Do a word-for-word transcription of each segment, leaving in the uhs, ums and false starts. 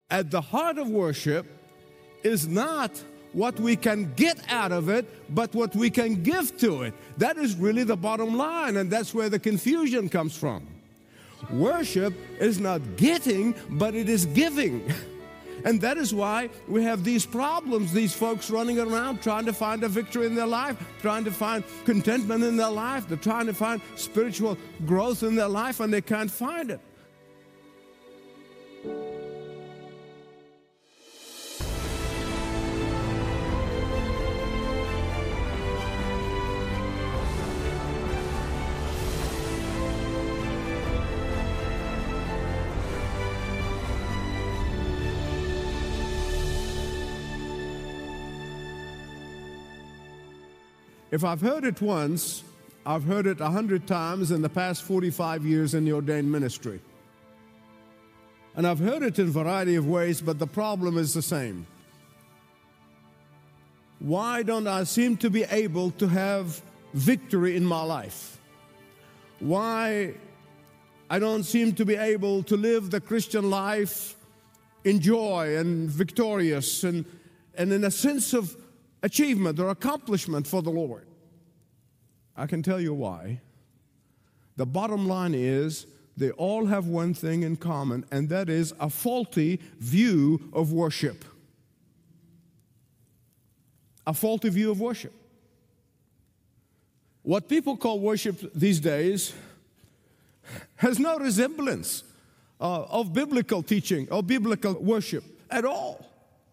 At the heart of worship is not what we can get out of it, but what we can give to it. That is really the bottom line, and that's where the confusion comes from. Worship is not getting, but it is giving. And that is why we have these problems, these folks running around trying to find a victory in their life, trying to find contentment in their life, they're trying to find spiritual growth in their life, and they can't find it. If I've heard it once, I've heard it a hundred times in the past forty-five years in the ordained ministry. And I've heard it in a variety of ways, but the problem is the same. Why don't I seem to be able to have victory in my life? Why I don't seem to be able to live the Christian life in joy and victorious and, and in a sense of achievement or accomplishment for the Lord? I can tell you why. The bottom line is they all have one thing in common, and that is a faulty view of worship. A faulty view of worship. What people call worship these days has no resemblance uh, of biblical teaching or biblical worship at all.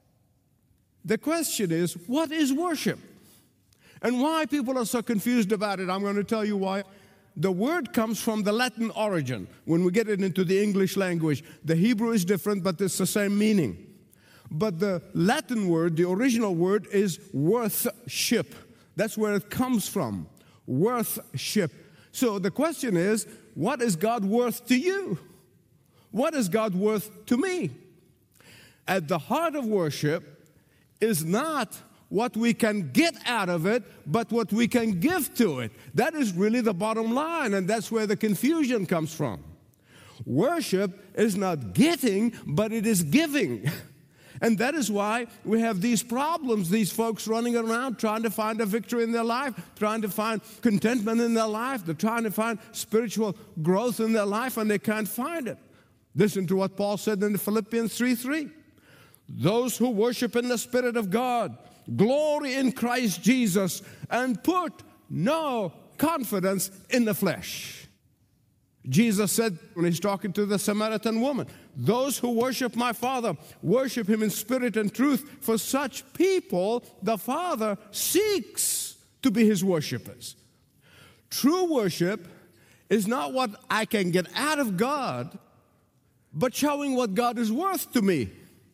The question is, what is worship? And why people are so confused about it, I'm going to tell you why. The word comes from the Latin origin. When we get it into the English language, the Hebrew is different, but it's the same meaning. But the Latin word, the original word, is worthship. That's where it comes from, worthship. So the question is, what is God worth to you? What is God worth to me? At the heart of worship is not what we can get out of it, but what we can give to it. That is really the bottom line, and that's where the confusion comes from. Worship is not getting, but it is giving. And that is why we have these problems, these folks running around trying to find a victory in their life, trying to find contentment in their life, they're trying to find spiritual growth in their life, and they can't find it. Listen to what Paul said in Philippians three three. Those who worship in the Spirit of God, glory in Christ Jesus, and put no confidence in the flesh. Jesus said when he's talking to the Samaritan woman, those who worship my Father, worship him in spirit and truth. For such people, the Father seeks to be his worshipers. True worship is not what I can get out of God, but showing what God is worth to me.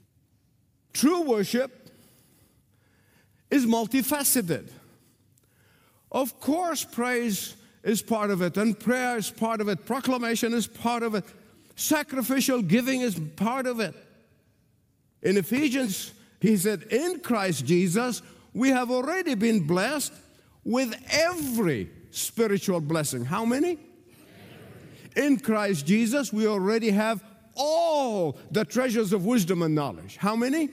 True worship is multifaceted. Of course, praise is part of it, and prayer is part of it, proclamation is part of it, sacrificial giving is part of it. In Ephesians, he said, in Christ Jesus, we have already been blessed with every spiritual blessing. How many? In Christ Jesus, we already have all the treasures of wisdom and knowledge. How many?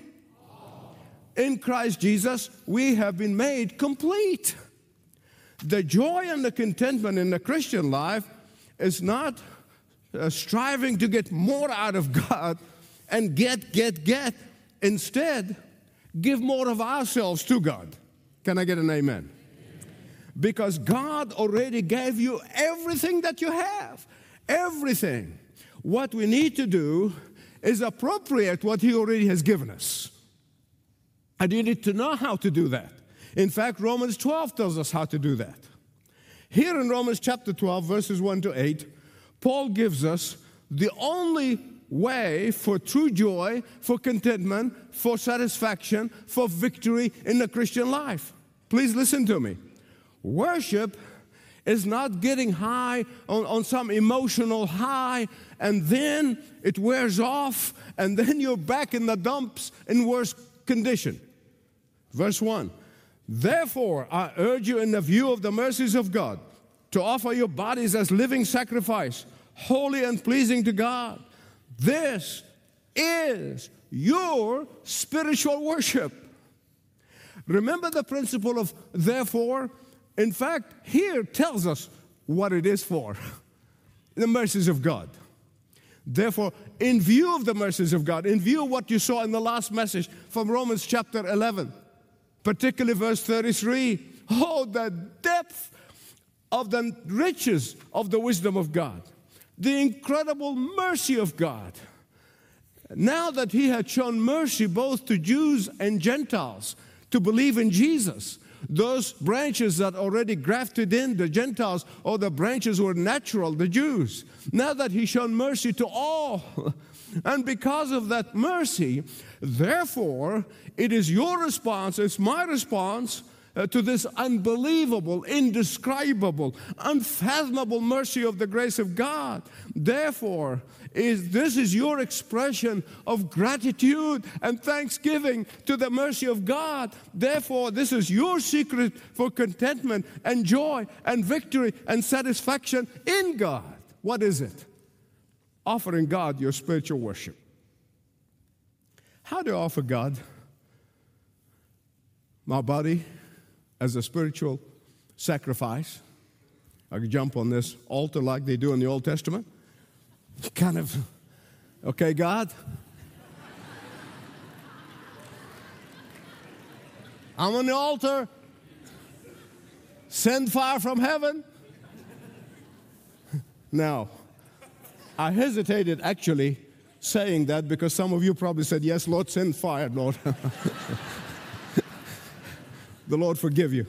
In Christ Jesus, we have been made complete. The joy and the contentment in the Christian life is not uh, striving to get more out of God and get, get, get. Instead, give more of ourselves to God. Can I get an amen? Because God already gave you everything that you have. Everything. What we need to do is appropriate what He already has given us. And you need to know how to do that. In fact, Romans twelve tells us how to do that. Here in Romans chapter twelve, verses one to eight, Paul gives us the only way for true joy, for contentment, for satisfaction, for victory in the Christian life. Please listen to me. Worship is not getting high on, on some emotional high, and then it wears off, and then you're back in the dumps in worse condition. Verse one, therefore I urge you in the view of the mercies of God to offer your bodies as living sacrifice, holy and pleasing to God. This is your spiritual worship. Remember the principle of therefore? In fact, here tells us what it is for. The mercies of God. Therefore, in view of the mercies of God, in view of what you saw in the last message from Romans chapter eleven, particularly verse thirty-three, oh, the depth of the riches of the wisdom of God, the incredible mercy of God. Now that He had shown mercy both to Jews and Gentiles to believe in Jesus, those branches that already grafted in, the Gentiles, or the branches were natural, the Jews. Now that He's shown mercy to all, and because of that mercy, therefore, it is your response, it's my response uh, to this unbelievable, indescribable, unfathomable mercy of the grace of God. Therefore, is this is your expression of gratitude and thanksgiving to the mercy of God. Therefore, this is your secret for contentment and joy and victory and satisfaction in God. What is it? Offering God your spiritual worship. How do I offer God my body as a spiritual sacrifice? I could jump on this altar like they do in the Old Testament. Kind of, okay, God, I'm on the altar. Send fire from heaven. Now, I hesitated actually saying that because some of you probably said, yes, Lord, send fire, Lord. The Lord forgive you.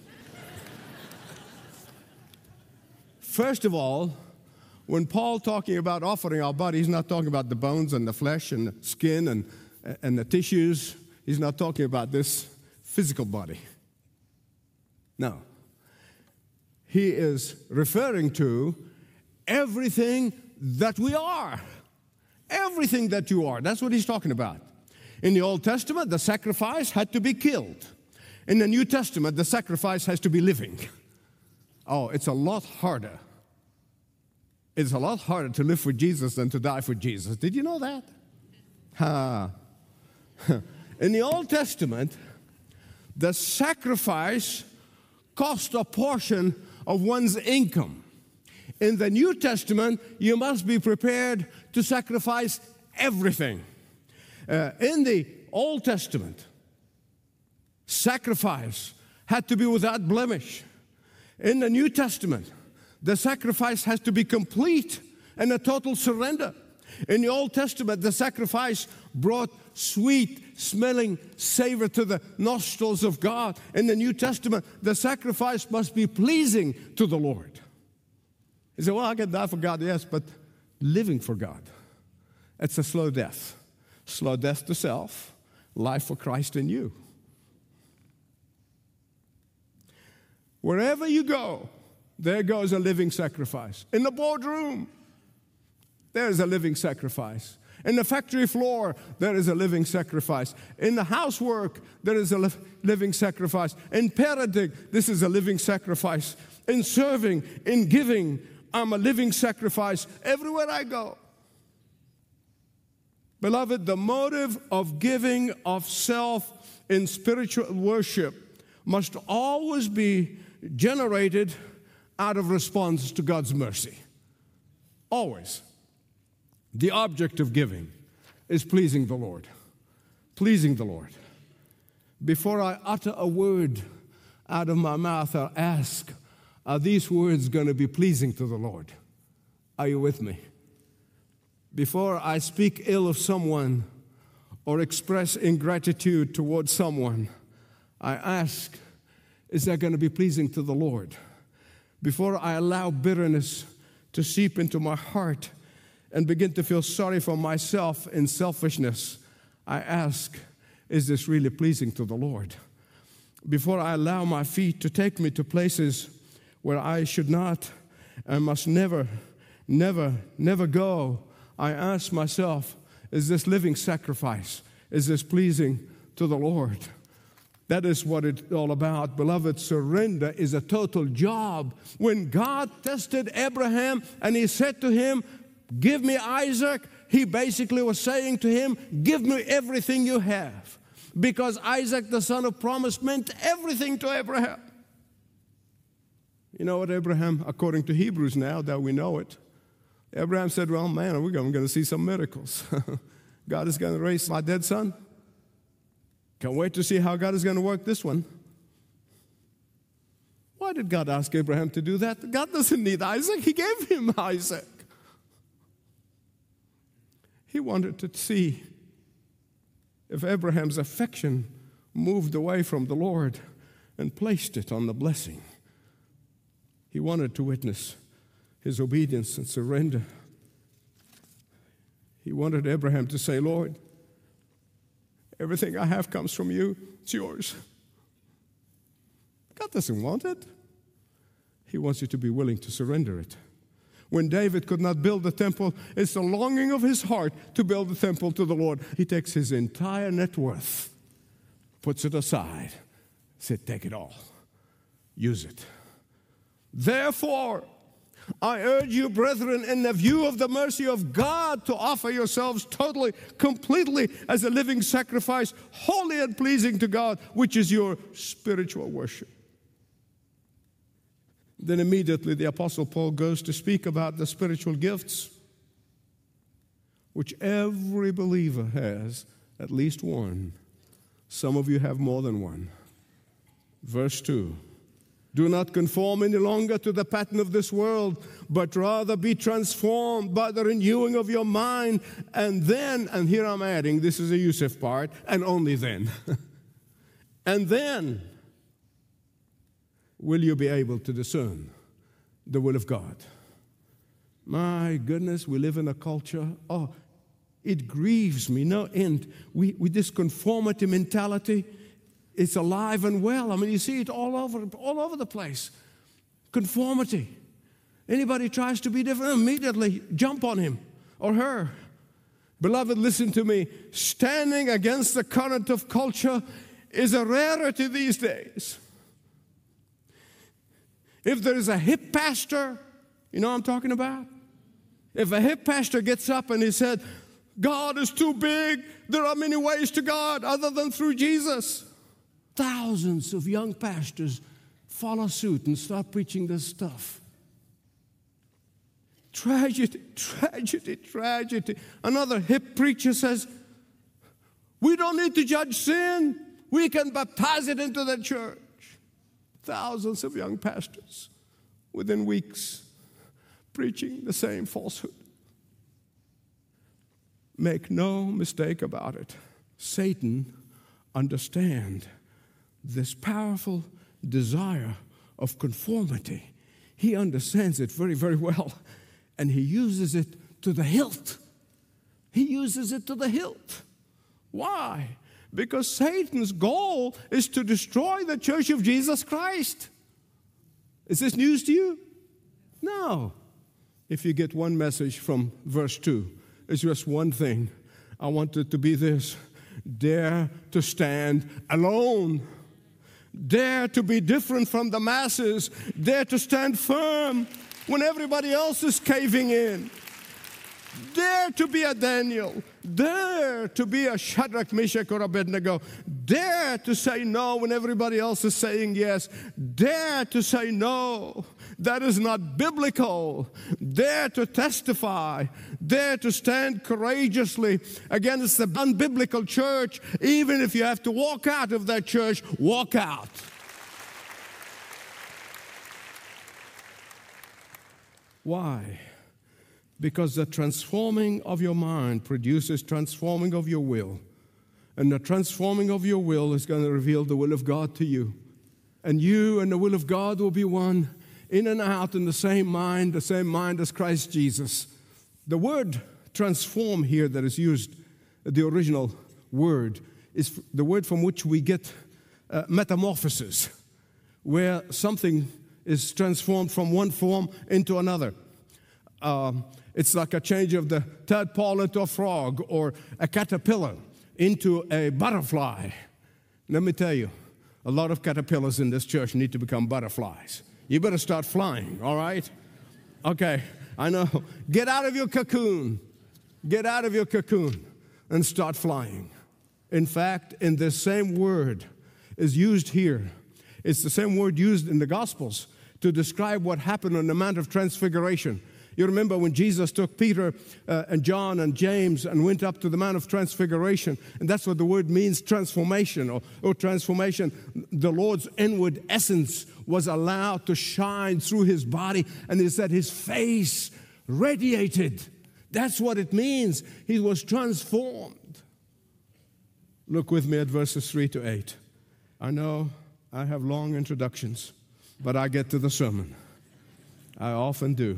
First of all, when Paul talking about offering our body, he's not talking about the bones and the flesh and the skin and, and the tissues. He's not talking about this physical body. No. He is referring to everything that we are. Everything that you are. That's what he's talking about. In the Old Testament, the sacrifice had to be killed. In the New Testament, the sacrifice has to be living. Oh, it's a lot harder. It's a lot harder to live for Jesus than to die for Jesus. Did you know that? Ha. In the Old Testament, the sacrifice cost a portion of one's income. In the New Testament, you must be prepared to sacrifice everything. Uh, in the Old Testament, sacrifice had to be without blemish. In the New Testament, the sacrifice has to be complete and a total surrender. In the Old Testament, the sacrifice brought sweet-smelling savor to the nostrils of God. In the New Testament, the sacrifice must be pleasing to the Lord. You say, well, I can die for God, yes, but living for God, it's a slow death. Slow death to self, life for Christ in you. Wherever you go, there goes a living sacrifice. In the boardroom, there is a living sacrifice. In the factory floor, there is a living sacrifice. In the housework, there is a li- living sacrifice. In parenting, this is a living sacrifice. In serving, in giving, I'm a living sacrifice everywhere I go. Beloved, the motive of giving of self in spiritual worship must always be generated out of response to God's mercy. Always. The object of giving is pleasing the Lord. Pleasing the Lord. Before I utter a word out of my mouth, I ask, are these words going to be pleasing to the Lord? Are you with me? Before I speak ill of someone or express ingratitude towards someone, I ask, is that going to be pleasing to the Lord? Before I allow bitterness to seep into my heart and begin to feel sorry for myself in selfishness, I ask, is this really pleasing to the Lord? Before I allow my feet to take me to places where I should not and must never, never, never go, I ask myself, is this living sacrifice? Is this pleasing to the Lord? That is what it's all about. Beloved, surrender is a total job. When God tested Abraham and he said to him, give me Isaac, he basically was saying to him, give me everything you have. Because Isaac, the son of promise, meant everything to Abraham. You know what Abraham, according to Hebrews now that we know it, Abraham said, well, man, we're going to see some miracles. God is going to raise my dead son. Can't wait to see how God is going to work this one. Why did God ask Abraham to do that? God doesn't need Isaac. He gave him Isaac. He wanted to see if Abraham's affection moved away from the Lord and placed it on the blessing. He wanted to witness his obedience and surrender. He wanted Abraham to say, Lord, everything I have comes from you. It's yours. God doesn't want it. He wants you to be willing to surrender it. When David could not build the temple, it's the longing of his heart to build the temple to the Lord. He takes his entire net worth, puts it aside, said, take it all. Use it. Therefore, I urge you, brethren, in the view of the mercy of God, to offer yourselves totally, completely as a living sacrifice, holy and pleasing to God, which is your spiritual worship. Then immediately the Apostle Paul goes to speak about the spiritual gifts, which every believer has at least one. Some of you have more than one. Verse two. Do not conform any longer to the pattern of this world, but rather be transformed by the renewing of your mind. And then, and here I'm adding, this is a Yusuf part, and only then. And then will you be able to discern the will of God. My goodness, we live in a culture, oh, it grieves me no end. We, with this conformity mentality, it's alive and well. I mean, you see it all over, all over the place. Conformity. Anybody tries to be different, immediately jump on him or her. Beloved, listen to me. Standing against the current of culture is a rarity these days. If there is a hip pastor, you know what I'm talking about? If a hip pastor gets up and he said, God is too big, there are many ways to God other than through Jesus. Thousands of young pastors follow suit and start preaching this stuff. Tragedy, tragedy, tragedy. Another hip preacher says, we don't need to judge sin. We can baptize it into the church. Thousands of young pastors within weeks preaching the same falsehood. Make no mistake about it. Satan understands this powerful desire of conformity. He understands it very, very well, and he uses it to the hilt. He uses it to the hilt. Why? Because Satan's goal is to destroy the church of Jesus Christ. Is this news to you? No. If you get one message from verse two, it's just one thing. I want it to be this. Dare to stand alone. Dare to be different from the masses. Dare to stand firm when everybody else is caving in. Dare to be a Daniel. Dare to be a Shadrach, Meshach, or Abednego. Dare to say no when everybody else is saying yes. Dare to say no. That is not biblical. Dare to testify. Dare to stand courageously against the unbiblical church. Even if you have to walk out of that church, walk out. Why? Because the transforming of your mind produces transforming of your will. And the transforming of your will is going to reveal the will of God to you. And you and the will of God will be one, in and out in the same mind, the same mind as Christ Jesus. The word transform here that is used, the original word, is the word from which we get uh, metamorphosis, where something is transformed from one form into another. Um, It's like a change of the tadpole into a frog or a caterpillar into a butterfly. Let me tell you, a lot of caterpillars in this church need to become butterflies. You better start flying, all right? Okay, I know. Get out of your cocoon. Get out of your cocoon and start flying. In fact, in this same word is used here. It's the same word used in the Gospels to describe what happened on the Mount of Transfiguration. You remember when Jesus took Peter uh, and John and James and went up to the Mount of Transfiguration, and that's what the word means, transformation or, or transformation. The Lord's inward essence was allowed to shine through his body, and he said his face radiated. That's what it means. He was transformed. Look with me at verses three to eight. I know I have long introductions, but I get to the sermon. I often do.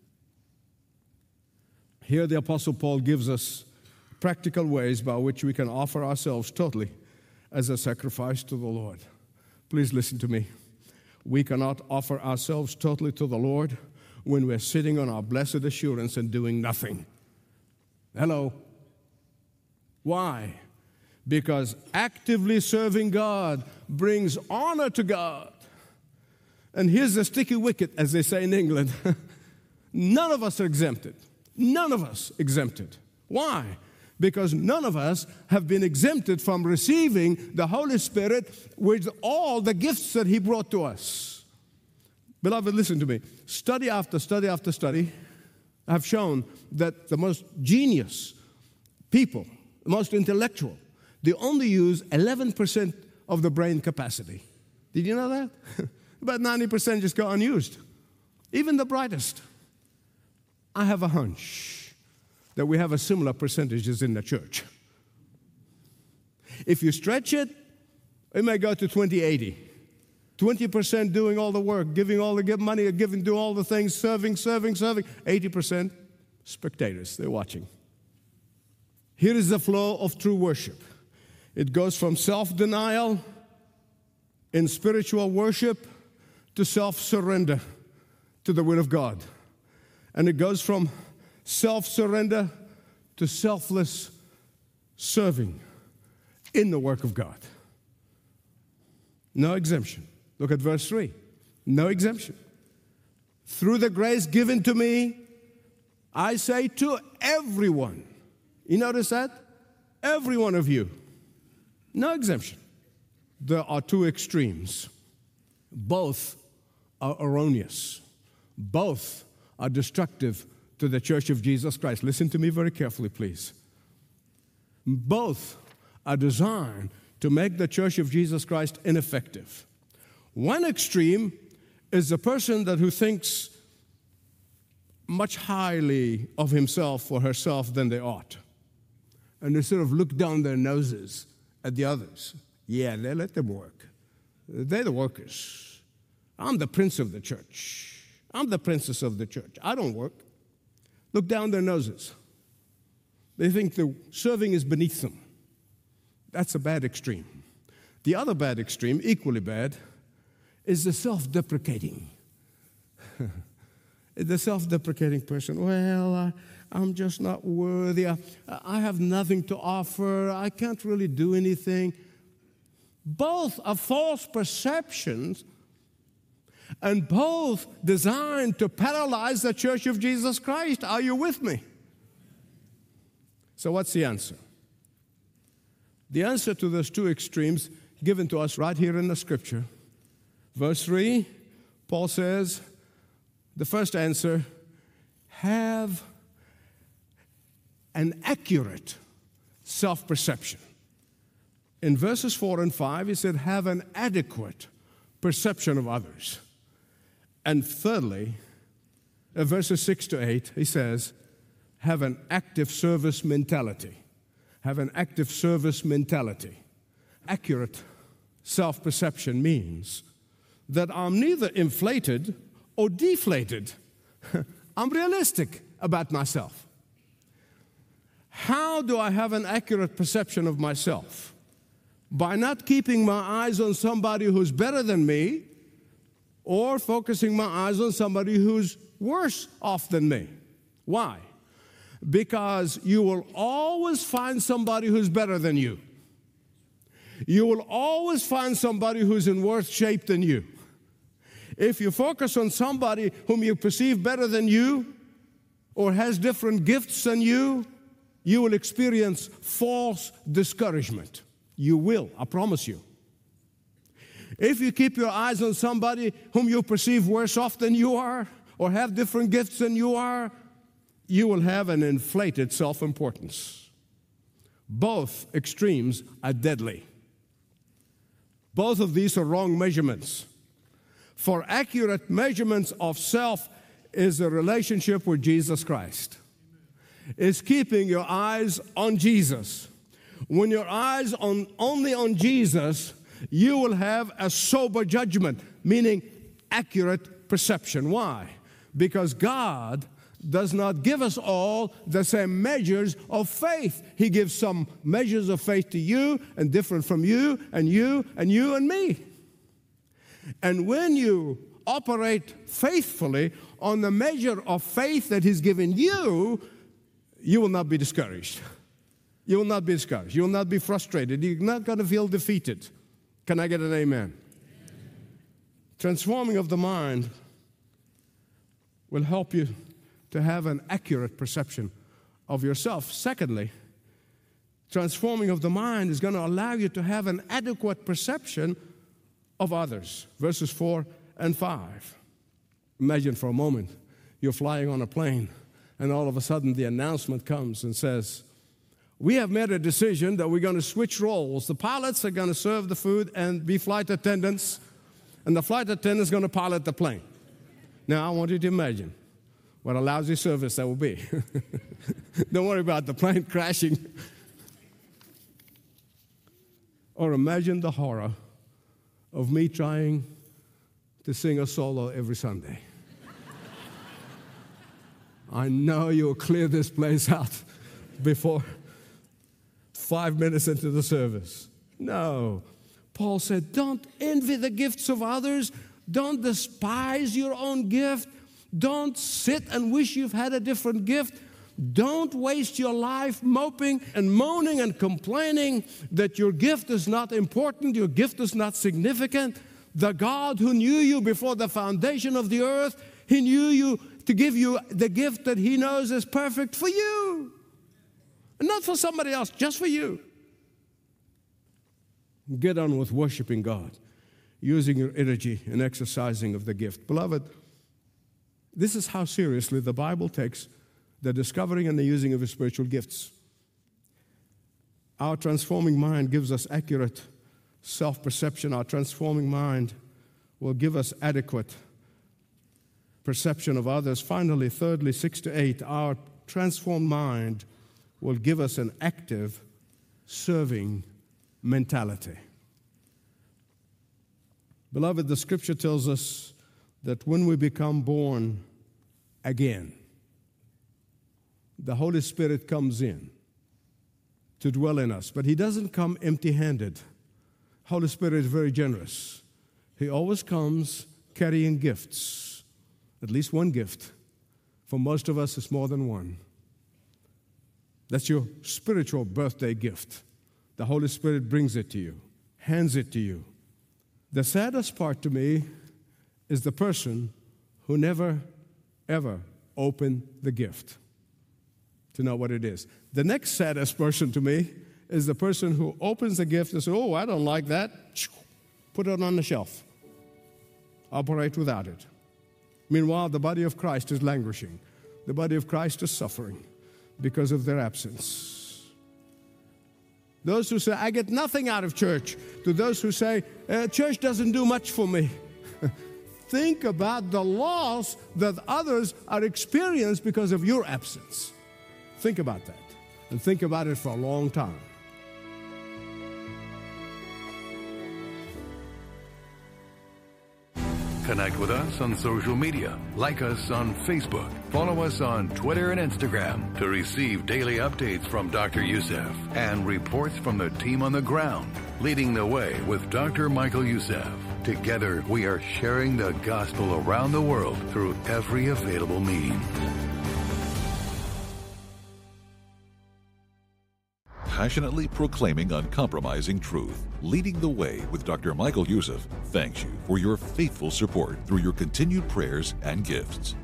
Here the Apostle Paul gives us practical ways by which we can offer ourselves totally as a sacrifice to the Lord. Please listen to me. We cannot offer ourselves totally to the Lord when we're sitting on our blessed assurance and doing nothing. Hello. Why? Because actively serving God brings honor to God. And here's the sticky wicket, as they say in England. None of us are exempted. None of us exempted. Why? Because none of us have been exempted from receiving the Holy Spirit with all the gifts that he brought to us. Beloved, listen to me. Study after study after study have shown that the most genius people, the most intellectual, they only use eleven percent of the brain capacity. Did you know that? About ninety percent just go unused. Even the brightest. I have a hunch that we have a similar percentages in the church. If you stretch it, it may go to twenty eighty. twenty percent doing all the work, giving all the money, giving, do all the things, serving, serving, serving. eighty percent spectators, they're watching. Here is the flow of true worship. It goes from self-denial in spiritual worship to self-surrender to the will of God. And it goes from self-surrender to selfless serving in the work of God. No exemption. Look at verse three. No exemption. Through the grace given to me, I say to everyone. You notice that? Every one of you. No exemption. There are two extremes. Both are erroneous. Both are destructive to the Church of Jesus Christ. Listen to me very carefully, please. Both are designed to make the Church of Jesus Christ ineffective. One extreme is the person that who thinks much highly of himself or herself than they ought. And they sort of look down their noses at the others. Yeah, they let them work. They're the workers. I'm the prince of the church. I'm the princess of the church. I don't work. Look down their noses. They think the serving is beneath them. That's a bad extreme. The other bad extreme, equally bad, is the self-deprecating. The self-deprecating person. Well, uh, I'm just not worthy. I, I have nothing to offer. I can't really do anything. Both are false perceptions, and both designed to paralyze the Church of Jesus Christ. Are you with me? So what's the answer? The answer to those two extremes given to us right here in the Scripture. Verse three, Paul says, the first answer, have an accurate self-perception. In verses four and five, he said, have an adequate perception of others. And thirdly, in verses six to eight, he says, have an active service mentality. Have an active service mentality. Accurate self-perception means that I'm neither inflated or deflated. I'm realistic about myself. How do I have an accurate perception of myself? By not keeping my eyes on somebody who's better than me, or focusing my eyes on somebody who's worse off than me. Why? Because you will always find somebody who's better than you. You will always find somebody who's in worse shape than you. If you focus on somebody whom you perceive better than you, or has different gifts than you, you will experience false discouragement. You will, I promise you. If you keep your eyes on somebody whom you perceive worse off than you are, or have different gifts than you are, you will have an inflated self-importance. Both extremes are deadly. Both of these are wrong measurements. For accurate measurements of self is a relationship with Jesus Christ. It's keeping your eyes on Jesus. When your eyes on only on Jesus, you will have a sober judgment, meaning accurate perception. Why? Because God does not give us all the same measures of faith. He gives some measures of faith to you and different from you and you and you and me. And when you operate faithfully on the measure of faith that He's given you, you will not be discouraged. You will not be discouraged. You will not be frustrated. You're not going to feel defeated. Can I get an amen? Amen? Transforming of the mind will help you to have an accurate perception of yourself. Secondly, transforming of the mind is going to allow you to have an adequate perception of others. Verses four and five. Imagine for a moment you're flying on a plane and all of a sudden the announcement comes and says, we have made a decision that we're going to switch roles. The pilots are going to serve the food and be flight attendants, and the flight attendant is going to pilot the plane. Now, I want you to imagine what a lousy service that will be. Don't worry about the plane crashing. Or imagine the horror of me trying to sing a solo every Sunday. I know you'll clear this place out before five minutes into the service. No. Paul said, don't envy the gifts of others. Don't despise your own gift. Don't sit and wish you've had a different gift. Don't waste your life moping and moaning and complaining that your gift is not important, your gift is not significant. The God who knew you before the foundation of the earth, He knew you to give you the gift that He knows is perfect for you. And not for somebody else, just for you. Get on with worshiping God, using your energy and exercising of the gift. Beloved, this is how seriously the Bible takes the discovering and the using of His spiritual gifts. Our transforming mind gives us accurate self-perception. Our transforming mind will give us adequate perception of others. Finally, thirdly, six to eight, our transformed mind will give us an active, serving mentality. Beloved, the Scripture tells us that when we become born again, the Holy Spirit comes in to dwell in us. But He doesn't come empty-handed. Holy Spirit is very generous. He always comes carrying gifts, at least one gift. For most of us, it's more than one. That's your spiritual birthday gift. The Holy Spirit brings it to you, hands it to you. The saddest part to me is the person who never, ever opened the gift to know what it is. The next saddest person to me is the person who opens the gift and says, oh, I don't like that. Put it on the shelf. Operate without it. Meanwhile, the body of Christ is languishing. The body of Christ is suffering because of their absence. Those who say, I get nothing out of church, to those who say, uh, church doesn't do much for me. Think about the loss that others are experiencing because of your absence. Think about that, and think about it for a long time. Connect with us on social media. Like us on Facebook. Follow us on Twitter and Instagram to receive daily updates from Doctor Youssef and reports from the team on the ground, leading the way with Doctor Michael Youssef. Together, we are sharing the gospel around the world through every available means. Passionately proclaiming uncompromising truth, leading the way with Doctor Michael Youssef, thanks you for your faithful support through your continued prayers and gifts.